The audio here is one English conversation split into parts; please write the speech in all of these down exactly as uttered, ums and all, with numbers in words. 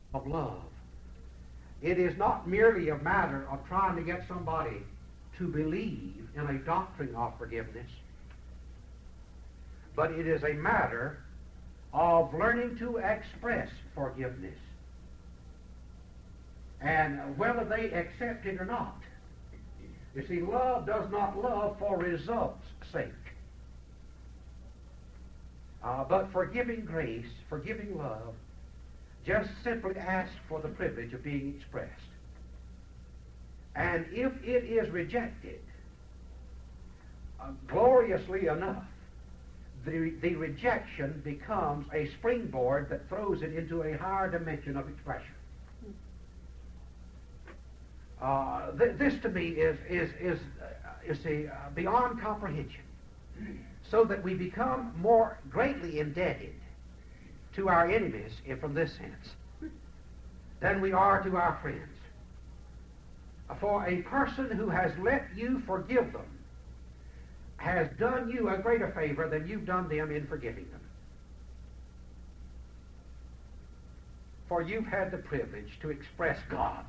of love. It is not merely a matter of trying to get somebody to believe in a doctrine of forgiveness, but it is a matter of learning to express forgiveness, and whether they accept it or not. You see, love does not love for results' sake, uh, but forgiving grace, forgiving love, just simply asks for the privilege of being expressed. And if it is rejected, uh, gloriously enough, the, the rejection becomes a springboard that throws it into a higher dimension of expression. Uh, th- this to me is, is, is, uh, you see, uh, beyond comprehension, so that we become more greatly indebted to our enemies, if from this sense, than we are to our friends. For a person who has let you forgive them has done you a greater favor than you've done them in forgiving them. For you've had the privilege to express God.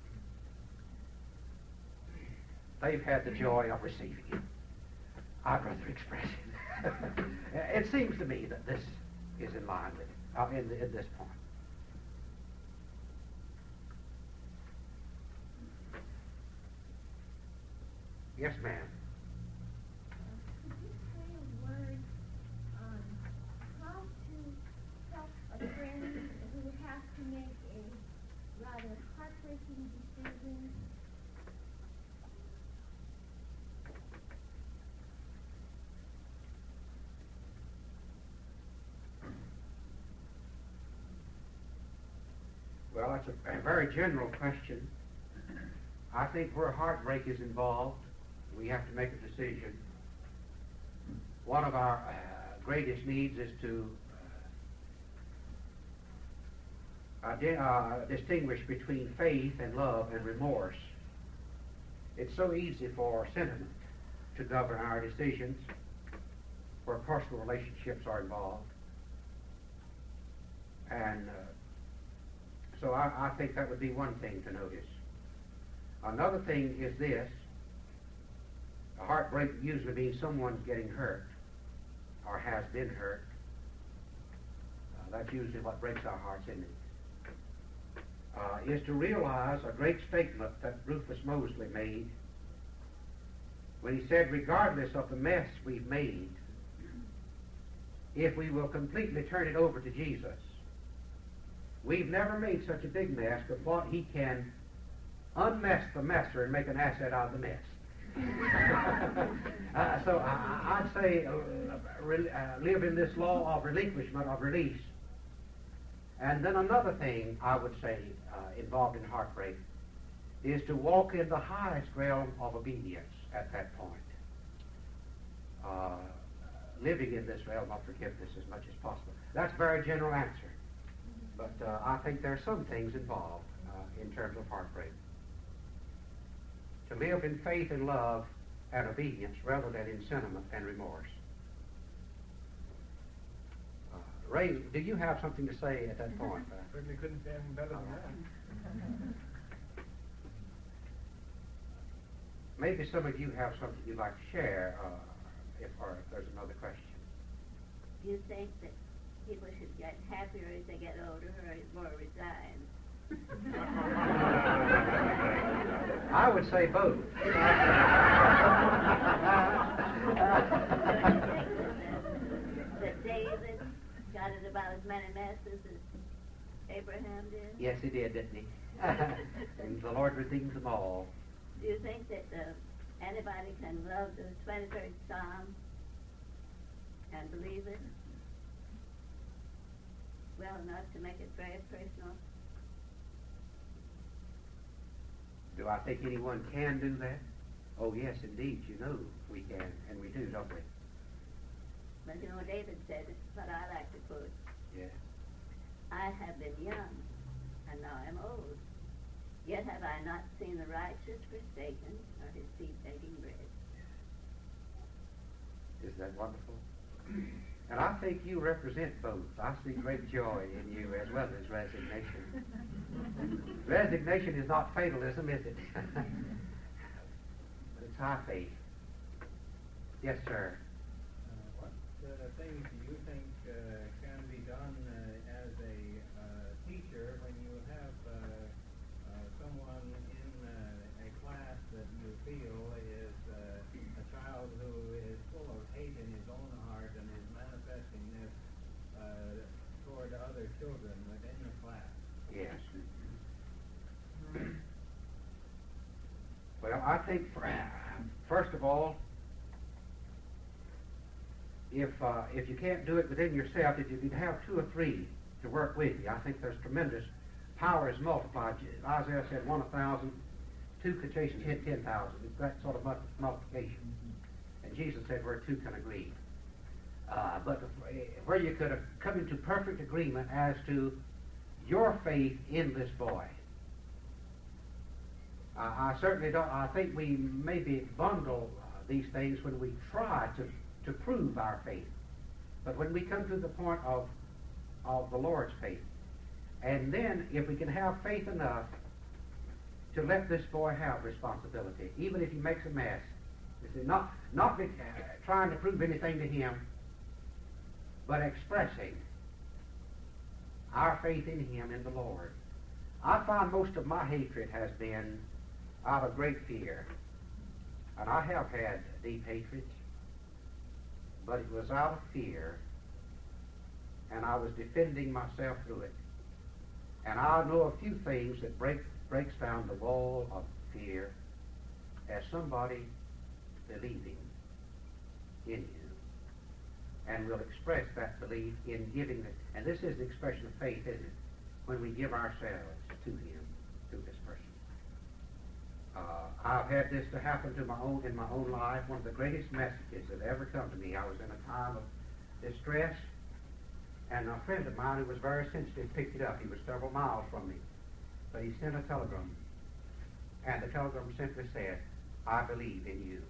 They've had the joy of receiving it. I'd rather express it. It seems to me that this is in line with it, uh, in, in this point. Yes, ma'am. Could you say a word on how to help a friend who has to make a rather heartbreaking decision? Well, that's a, a very general question. I think where heartbreak is involved, we have to make a decision. One of our uh, greatest needs is to uh, adi- uh, distinguish between faith and love and remorse. It's so easy for sentiment to govern our decisions where personal relationships are involved. And uh, so I, I think that would be one thing to notice. Another thing is this. A heartbreak usually means someone's getting hurt or has been hurt. Uh, that's usually what breaks our hearts, isn't it? Uh, is to realize a great statement that Rufus Mosley made when he said, regardless of the mess we've made, if we will completely turn it over to Jesus, we've never made such a big mess, but what he can unmess the messer and make an asset out of the mess. uh, so I, I'd say uh, re- uh, live in this law of relinquishment, of release. And then another thing I would say uh, involved in heartbreak is to walk in the highest realm of obedience at that point. Uh, living in this realm of forgiveness as much as possible. That's a very general answer. But uh, I think there are some things involved uh, in terms of heartbreak. To live in faith and love and obedience rather than in sentiment and remorse. Uh, Ray, do you have something to say at that point? Uh, Certainly couldn't say anything better than that. Maybe some of you have something you'd like to share, uh, if, or if there's another question. Do you think that people should get happier as they get older or more resigned? I would say both. That David got it about as many messes as Abraham did? Yes, he did, didn't he? And the Lord redeems them all. Do you think that uh, anybody can love the twenty-third Psalm and believe it well enough to make it very personal? Do I think anyone can do that? Oh, yes, indeed, you know we can, and we do, don't we? But you know, David said, this is what I like to quote. Yeah. I have been young, and now I'm old. Yet have I not seen the righteous forsaken, or his seed begging bread. Is that wonderful? And I think you represent both. I see great joy in you as well as resignation. Resignation is not fatalism, is it? But it's high faith. Yes, sir. Uh, what uh, things do you think uh, can be done uh, as a uh, teacher when you have uh, uh, someone in uh, a class that you feel is uh, a child who is full of hate in his own heart and is manifesting this uh, toward other children within the class? Yes. Well, I think, for, first of all, if uh, if you can't do it within yourself, if you can have two or three to work with you, I think there's tremendous power is multiplied. Isaiah said one a thousand, two could chase and hit ten thousand. It's that sort of multiplication. And Jesus said where two can agree. Uh, but where you could have come into perfect agreement as to your faith in this boy. Uh, I certainly don't, I think we maybe bundle uh, these things when we try to, to prove our faith. But when we come to the point of, of the Lord's faith, and then if we can have faith enough to let this boy have responsibility, even if he makes a mess, you see, not, not be, uh, trying to prove anything to him, but expressing our faith in him, in the Lord. I find most of my hatred has been out of great fear. And I have had deep hatred, but it was out of fear, and I was defending myself through it. And I know a few things that break breaks down the wall of fear as somebody believing in you, and will express that belief in giving it. And this is the expression of faith, isn't it? When we give ourselves to him, to this person. Uh, I've had this to happen to my own in my own life. One of the greatest messages that ever come to me. I was in a time of distress, and a friend of mine who was very sensitive picked it up. He was several miles from me, but he sent a telegram, and the telegram simply said, "I believe in you."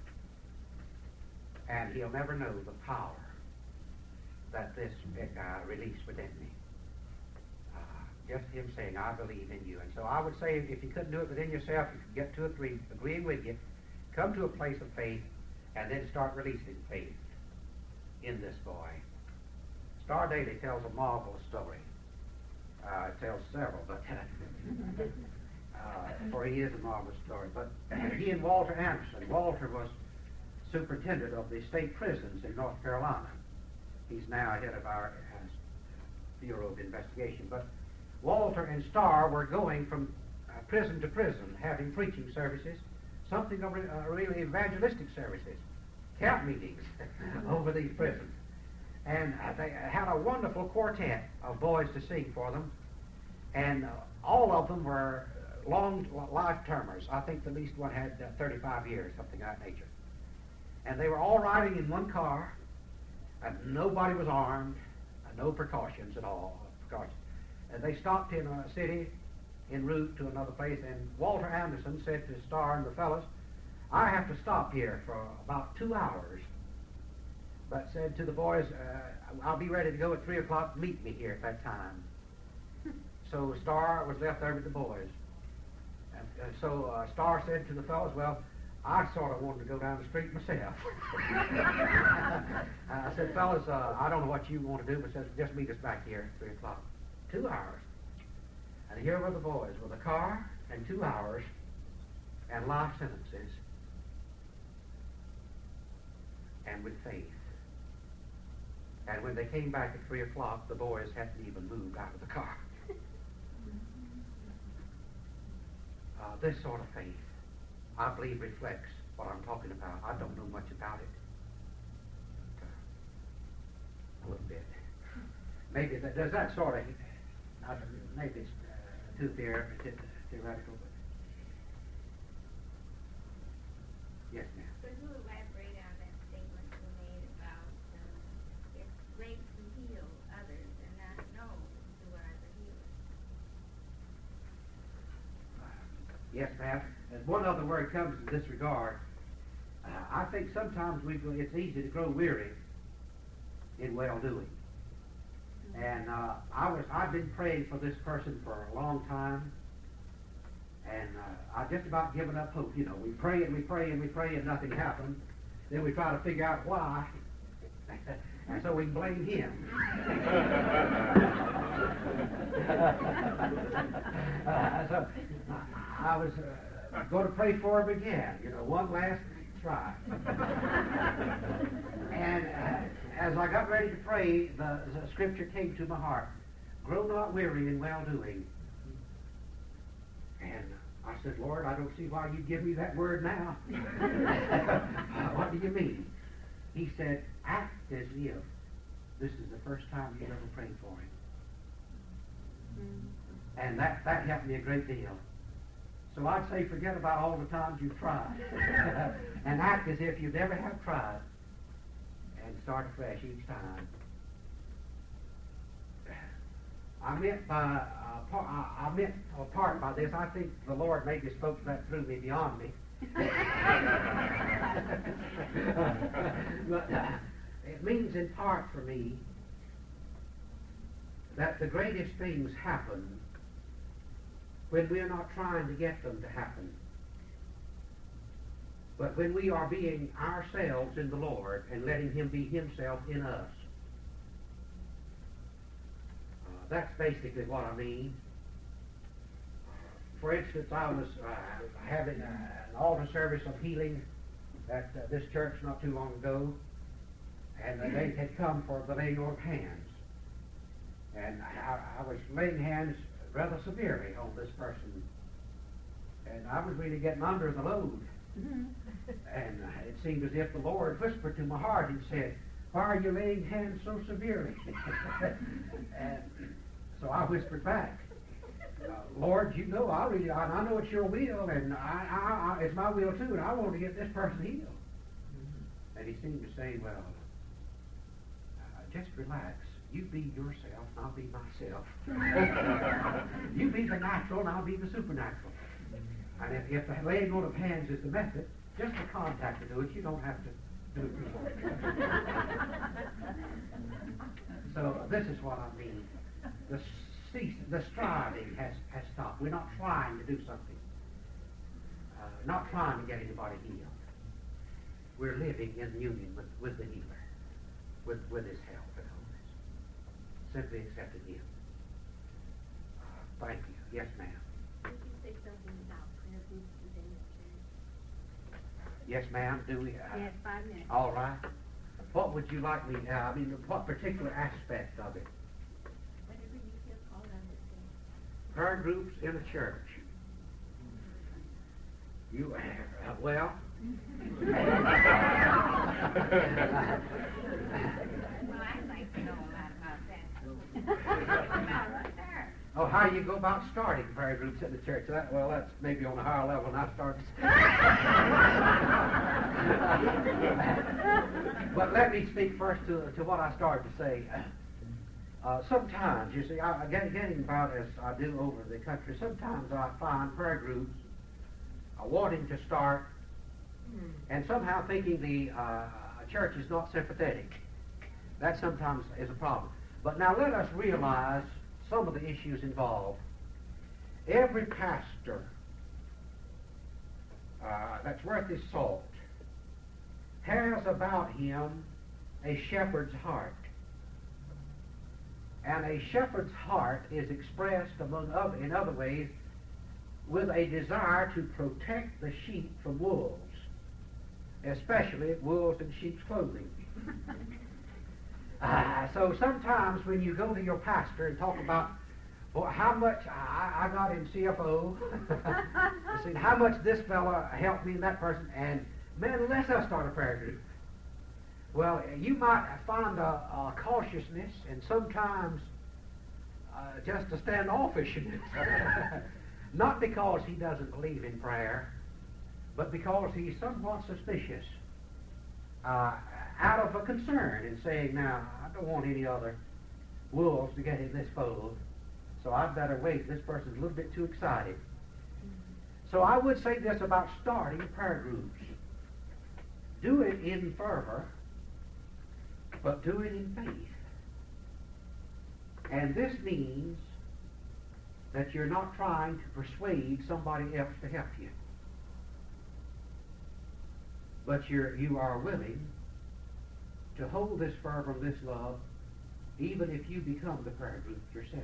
And he'll never know the power that this guy released within me. Uh, just him saying, "I believe in you." And so I would say, if you couldn't do it within yourself, you could get two or three agreeing with you, come to a place of faith, and then start releasing faith in this boy. Star Daily tells a marvelous story. Uh, it tells several, but uh, for he is a marvelous story. But he and Walter Anderson. Walter was superintendent of the state prisons in North Carolina. He's now head of our uh, Bureau of Investigation. But Walter and Starr were going from uh, prison to prison, having preaching services, something of uh, really evangelistic services, camp meetings over these prisons. And uh, they had a wonderful quartet of boys to sing for them, and uh, all of them were long life-termers. I think the least one had uh, thirty-five years, something of that nature. And they were all riding in one car, and nobody was armed, and no precautions at all. Precautions. And they stopped in a city en route to another place, and Walter Anderson said to Starr and the fellows, "I have to stop here for about two hours. But said to the boys, uh, I'll be ready to go at three o'clock. Meet me here at that time." So Starr was left there with the boys. And, uh, so uh, Starr said to the fellows, "Well, I sort of wanted to go down the street myself." I said, "Fellas, uh, I don't know what you want to do, but says just meet us back here at three o'clock. Two hours. And here were the boys with a car and two hours and life sentences and with faith. And when they came back at three o'clock, the boys hadn't even moved out of the car. uh, this sort of faith, I believe, reflects what I'm talking about. I don't know much about it. But, uh, a little bit. Maybe that, does that sort of, uh, maybe it's uh, too theor- theoretical. But yes, ma'am. Could you elaborate on that statement you made about uh, it's great to heal others and not know who are the healers? Yes, ma'am. And one other word comes in this regard. Uh, I think sometimes we go, it's easy to grow weary in well-doing. And uh, I was, I've been praying for this person for a long time, and uh, I just about given up hope. You know, we pray and we pray and we pray and nothing happens. Then we try to figure out why, and so we blame him. uh, so I was uh, going to pray for him again. You know, one last try. And uh, as I got ready to pray, the, the scripture came to my heart: "Grow not weary in well-doing." And I said, "Lord, I don't see why you give me that word now." What do you mean? He said, "Act as if this is the first time you've ever prayed for him." Mm-hmm. And that, that helped me a great deal. So I'd say forget about all the times you've tried and act as if you never have tried, and start afresh each time. I meant by uh, par- I, I meant apart by this. I think the Lord maybe spoke that through me beyond me. But uh, it means in part for me that the greatest things happen when we are not trying to get them to happen, but when we are being ourselves in the Lord and letting Him be Himself in us. Uh, that's basically what I mean. For instance, I was uh, having uh, an altar service of healing at uh, this church not too long ago, and they had come for the laying on of hands. And I, I was laying hands rather severely on this person, and I was really getting under the load. And uh, it seemed as if the Lord whispered to my heart and said, "Why are you laying hands so severely?" And so I whispered back, uh, "Lord, you know I really, I, I know it's your will, and I, I, I, it's my will too, and I want to get this person healed." Mm-hmm. And he seemed to say, "Well, uh, just relax. You be yourself, and I'll be myself. You be the natural, and I'll be the supernatural. And if, if the laying on of hands is the method, just the contact to do it. You don't have to do it before." So this is what I mean. The cease, the striving has, has stopped. We're not trying to do something. Uh, not trying to get anybody healed. We're living in union with, with the healer, with, with His help and wholeness. Simply accepting Him. Uh, thank you. Yes, ma'am. Did you say something about prayer groups within the church? Yes, ma'am. Do we? Uh, Yes, five minutes. All right. What would you like me? Uh, I mean, what particular aspect of it? Whatever you feel called on to say. Prayer groups in a church. You uh, well. Well, I'd like to know a lot about that. About right there. Oh, how you go about starting prayer groups in the church? That, well, that's maybe on a higher level than I started. But let me speak first to, to what I started to say. Uh, sometimes, you see, I, getting, getting about as I do over the country, sometimes I find prayer groups uh, wanting to start and somehow thinking the uh, church is not sympathetic. That sometimes is a problem. But now let us realize some of the issues involved. Every pastor uh, that's worth his salt has about him a shepherd's heart. And a shepherd's heart is expressed among other, in other ways with a desire to protect the sheep from wolves, especially wolves in sheep's clothing. Uh, so sometimes when you go to your pastor and talk about, well, how much I, I got in C F O, see, how much this fella helped me and that person, and man, let's us start a prayer group. Well, you might find a, a cautiousness and sometimes uh, just a standoffishness. Not because he doesn't believe in prayer, but because he's somewhat suspicious. Uh, out of a concern and saying, now, I don't want any other wolves to get in this fold, so I'd better wait. This person's a little bit too excited. So I would say this about starting prayer groups. Do it in fervor, but do it in faith. And this means that you're not trying to persuade somebody else to help you, but you're, you are willing to hold this fervor, this love, even if you become the prayer group yourself.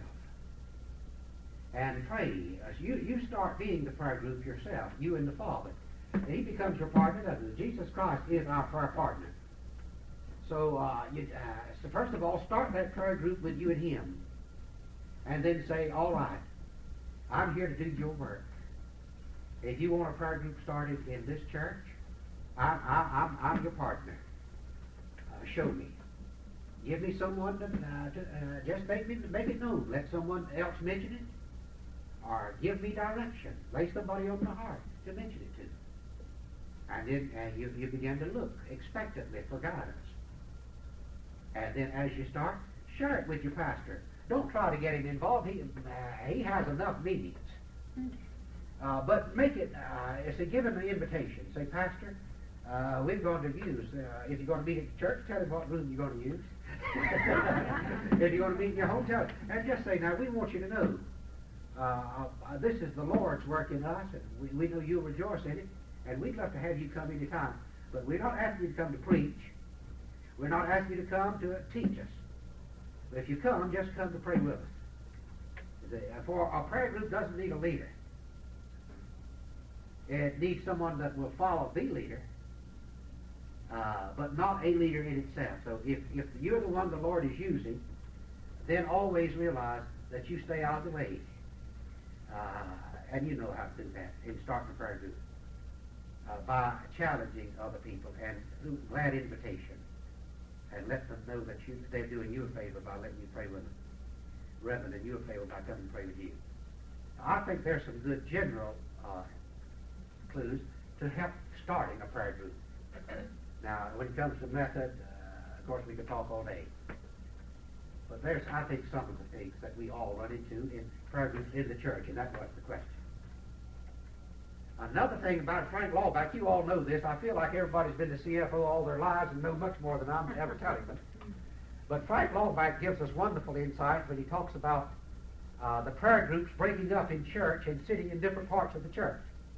And pray. As you, you start being the prayer group yourself, you and the Father. And He becomes your partner, doesn't He? Jesus Christ is our prayer partner. So, uh, you, uh, so first of all, start that prayer group with you and Him. And then say, all right, I'm here to do your work. If you want a prayer group started in this church, I, I, I'm, I'm your partner. Uh, show me. Give me someone to, uh, to uh, just make, me, make it known. Let someone else mention it. Or give me direction. Lay somebody on my heart to mention it to. And then uh, you, you begin to look expectantly for guidance. And then as you start, share it with your pastor. Don't try to get him involved. He, uh, he has enough meetings. Uh, but make it, uh, say, give him an invitation. Say, Pastor, uh, we're going to use, uh, if you're going to meet at the church, tell him what room you're going to use. If you're going to meet in your hotel, and just say, now, we want you to know, uh, uh, this is the Lord's work in us, and we, we know you'll rejoice in it, and we'd love to have you come any time. But we're not asking you to come to preach. We're not asking you to come to uh, teach us. But if you come, just come to pray with us. The, uh, for a prayer group doesn't need a leader. It needs someone that will follow the leader, uh, but not a leader in itself. So if, if you're the one the Lord is using, then always realize that you stay out of the way. Uh, and you know how to do that in starting a prayer group. Uh, by challenging other people and through glad invitation. And let them know that you, they're doing you a favor by letting you pray with them, rather than you a favor by coming to pray with you. I think there's some good general uh, clues to help starting a prayer group. Now, when it comes to method, uh, of course, we could talk all day. But there's, I think, some of the things that we all run into in prayer groups in the church, and that was the question. Another thing about Frank Laubach, you all know this. I feel like everybody's been to C F O all their lives and know much more than I'm ever telling them. But Frank Laubach gives us wonderful insight when he talks about uh, the prayer groups breaking up in church and sitting in different parts of the church.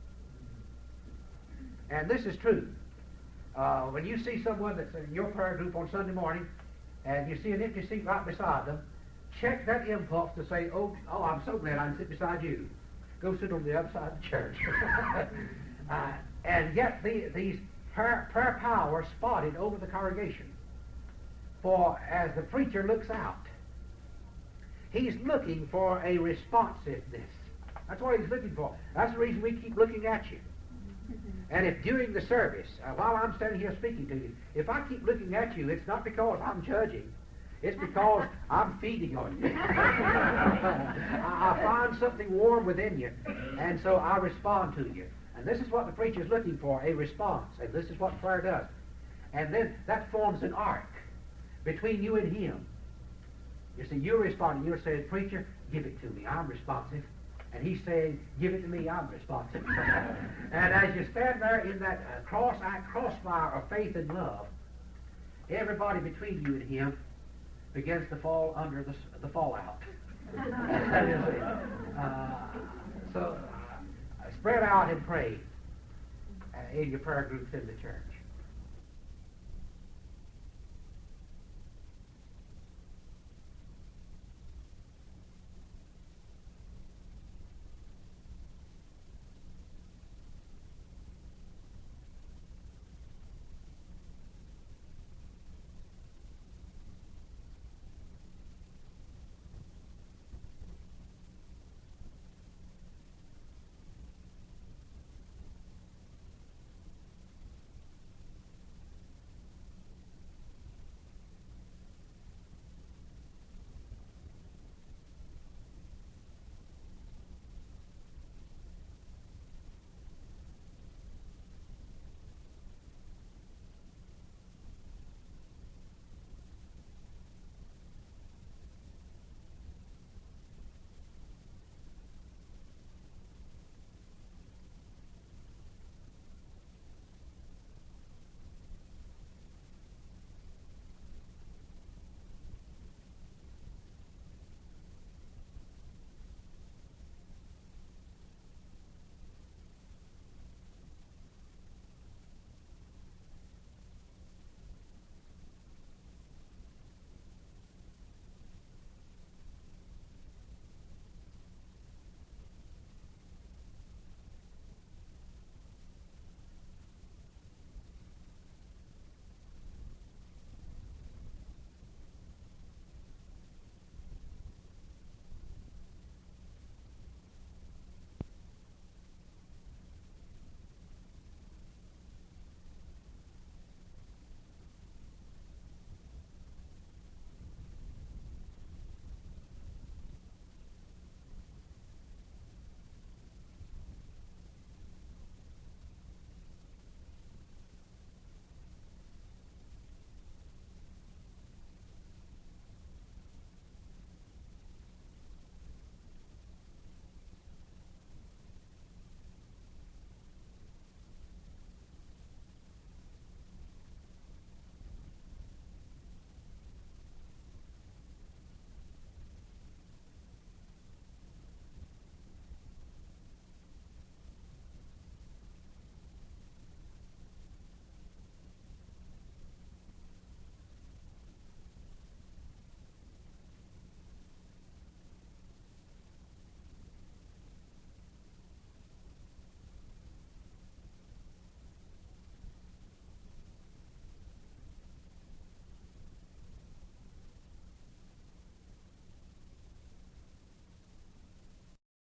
And this is true. Uh, when you see someone that's in your prayer group on Sunday morning and you see an empty seat right beside them, check that impulse to say, oh, oh, I'm so glad I can sit beside you. Go sit on the other side of the church. uh, and yet the, these prayer, prayer powers spotted over the congregation. For as the preacher looks out, he's looking for a responsiveness. That's what he's looking for. That's the reason we keep looking at you. And if during the service, uh, while I'm standing here speaking to you, if I keep looking at you, it's not because I'm judging. It's because I'm feeding on you. I, I find something warm within you, and so I respond to you. And this is what the preacher is looking for, a response. And this is what prayer does. And then that forms an arc between you and him. You see, you're responding. You're saying, preacher, give it to me. I'm responsive. And he's saying, give it to me. I'm responsive. And as you stand there in that uh, cross crossfire of faith and love, everybody between you and him begins to fall under the, the fallout. uh, so uh, spread out and pray uh, in your prayer groups in the church.